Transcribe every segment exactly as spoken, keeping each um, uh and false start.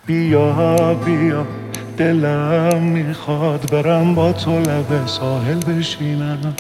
بیا بیا دلم میخواد برم با تو لب ساحل بشینم.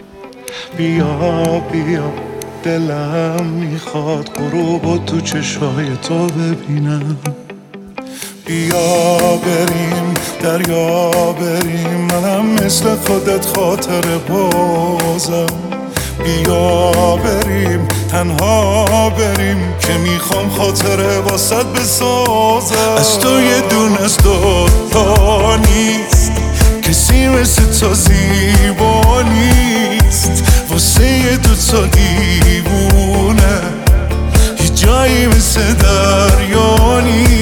بیا بیا دلم میخواد غروب تو چشای تو ببینم. بیا بریم دریا بریم، منم مثل خودت خاطر بازم. بیا بریم تنها بریم که میخوام خاطره واسط بسازم. از تو یه دونه از دوتا نیست، کسی مثل تو زیبا نیست. واسه یه دوتا دیوونه یه جایی مثل دریا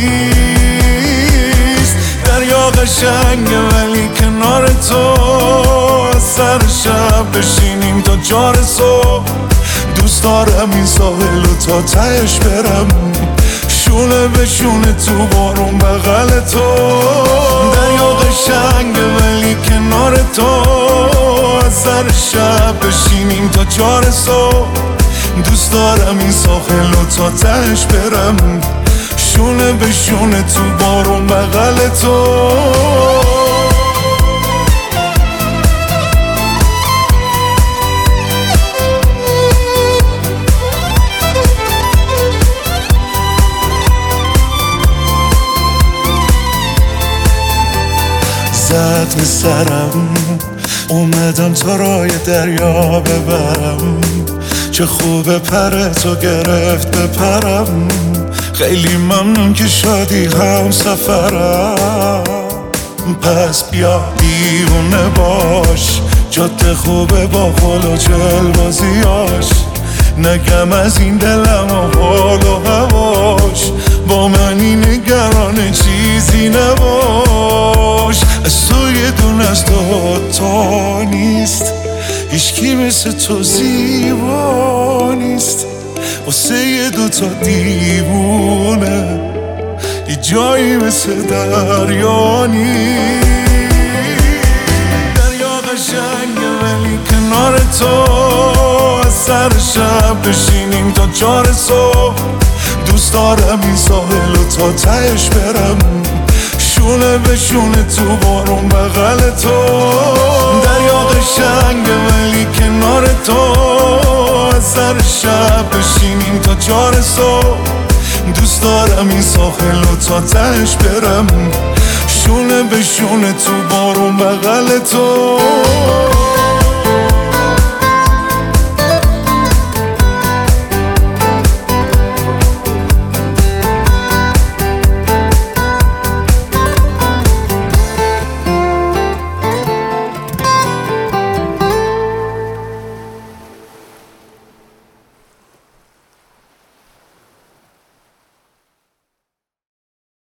نیست. دریا قشنگه ولی کنار تو از سر شب بشینیم تا جار صبح. دوست دارم این ساحل و تا تهش برم، شونه به شونه تو بارون بغل تو. دریا قشنگه ولی کنار تو از سر شب بشینیم تا جار صبح. دوست دارم این ساحل و تا تهش برم، شونه به شونه تو بارون بغل تو. زد به سرم اومدم تا رای دریا ببرم. چه خوبه پر تو گرفت بپرم. خیلی ممنون که شادی هم سفرم. پس بیا دیوونه باش، جاده خوبه با خل و چل بازیاش. نگم از این دلم و حال و هواش، با منی نگران چیزی نباش. از تو یه دونه از دوتا نیست، هیچکی مثل تو زیبا نیست. واسه یه دوتا دیوونه یه جایی مثل دریا نیست. دریا قشنگه ولی کنار تو از سر شب بشینیم تا چار صبح. دوست دارم این ساحل و تا تهش برم، شونه به شونه تو بارون بغل تو. دریا قشنگه ولی کنار تو از سر شب بشینیم تا چار صبح. دوست دارم این ساحل و تا تهش برم، شونه به شونه تو بارون بغل تو.